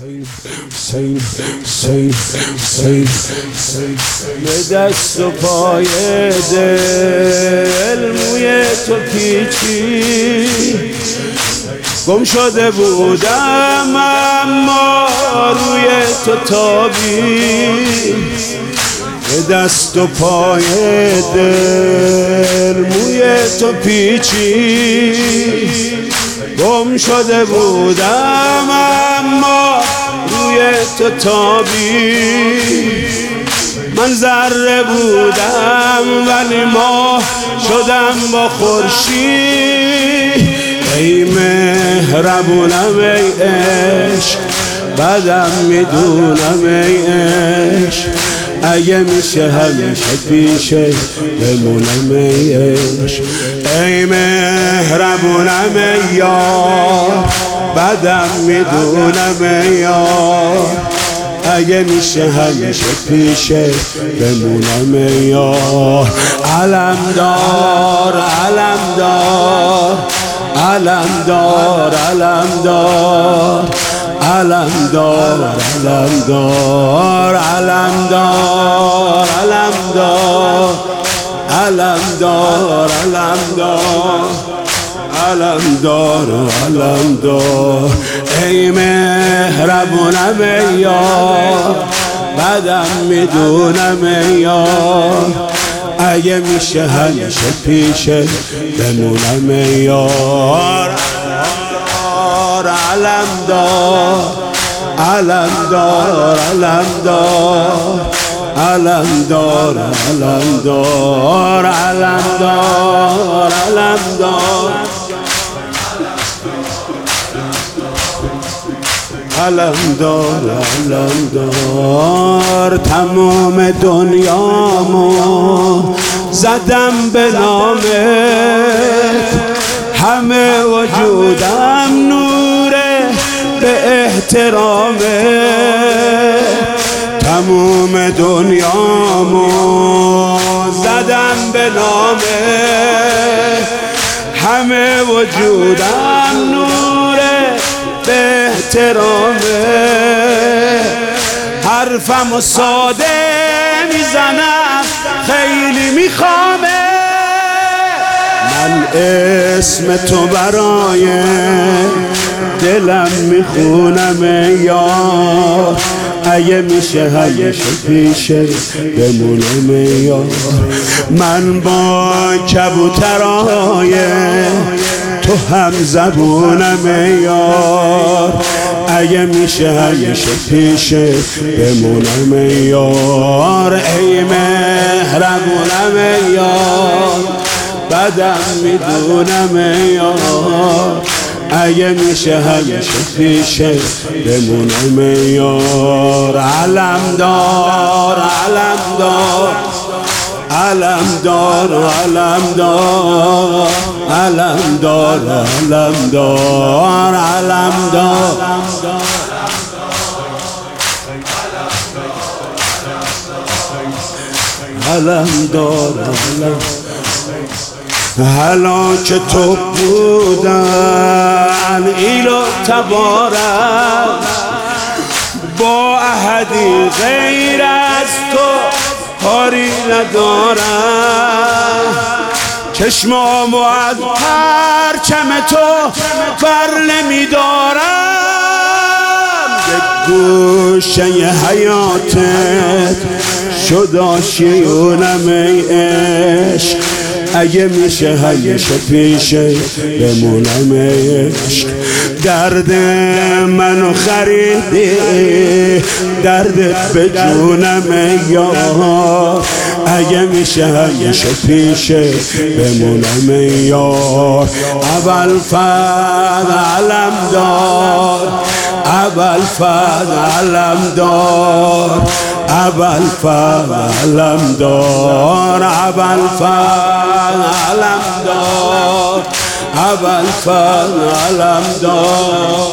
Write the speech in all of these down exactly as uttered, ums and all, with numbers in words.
سین سین سین سین به دست و پای دل موی تو پیچی گم شده بودم اما روی تو تابی به دست و پای دل موی تو پیچی گم شده بودم اما روی تو تابی من ذره بودم ولی ماه شدم با خورشید ای مهربونم ای عشق بعدم میدونم ای عشق اگه میشه همیشه پیشه بمونم ای عشق ای مهربونم ای یار بعدم میدونم ای یار اگه میشه همیشه پیشه بمونم ای یار علم دار علم دار علم دار علم دار علم دار علم دار علم دار علم دار علم دار علم دار علم دار علم دار ای مهربونم ای یار بعدم میدونم ای یار اگه میشه همیشه پیشه بمونم ای یار علم دار علم دار علم دار علم دار علم دار علم دار علم دار علم دار علم دار تمام دنیامو زدم به نامت همه وجودم نوره به احترامت تمام دنیامو زدم به نامت همه وجودم نوره به احترامت حرفم ساده میزنم خیلی میخوامه من اسم تو برای دلم میخونم ای یار اگه میشه همیشه پیشه بمونم ای یار من با کبوترای تو هم زبونم ای یار اگه میشه همیشه پیشه بمونم ای یار ای مهربونم ای یار بعدم میدونم ای یار اگه میشه همیشه پیشه بمونم ای یار علم دار علم دار علم دار علم دار علم دار علم دار علم دار علم دار علم هلاک تو بودن ایلو تبارم با احدی غیر از تو کاری ندارم چشمامو از پرچم تو بر نمیدارم یک گوشه حیاتت شد آشیونم ای عشق اگه میشه همیشه پیشه بمونم ای عشق درد منو خریدی دردت به جونم ای یار اگه میشه همیشه پیشه بمونم ای یار اول فد علم دار اول فد علم دار اول فد علم دار اول فد علم دار اول فد علم دار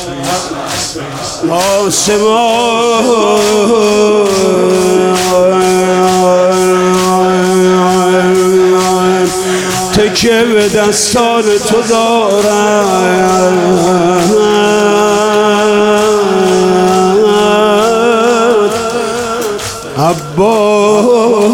آسمان تکیه به دستان تو دارم عباس